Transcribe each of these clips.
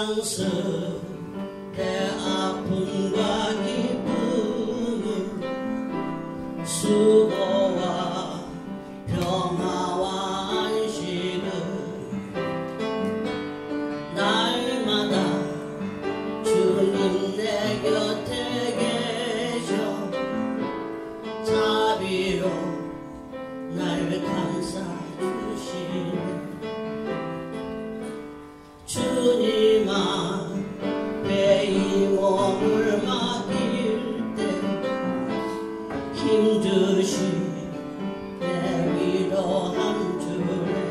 상승 내 아픔과 기쁨을 수고와 평화와 안식을 날마다 주님 내 곁에 계셔 자비로 날 감싸 주시네. 주님 앞에 이 몸을 맡길 때 힘드신 내 위로함 주네.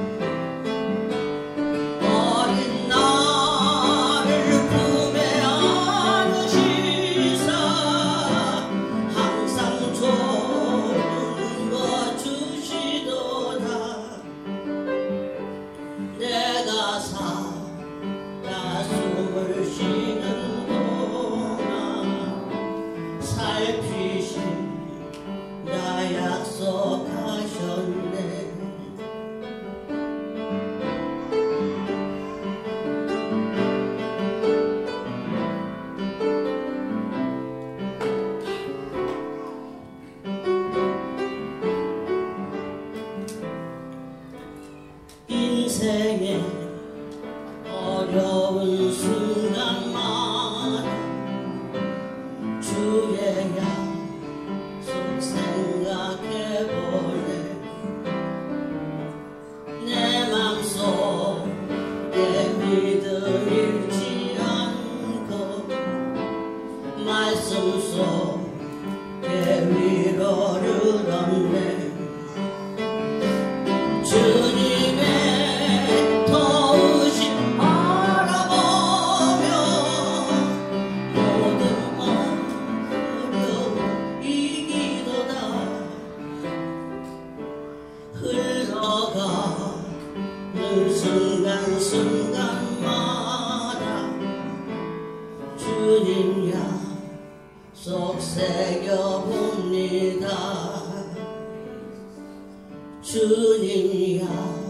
어린 나를 품에 안으시사 항상 좋은 것 주시도다. 내가 살아 숨을 쉬는 동안 살피신 나 약속하셨네. 인생의 어려운 순간마다 주의 약속 생각해보네. 내 맘속에 믿음 잃지 않고 말씀 속에 위로를 얻네. 주님의 도우심 바라보며 모든 어려움 이기도다. 흘러가는 순간순간마다 주님 약속 새겨봅니다. 주님 약속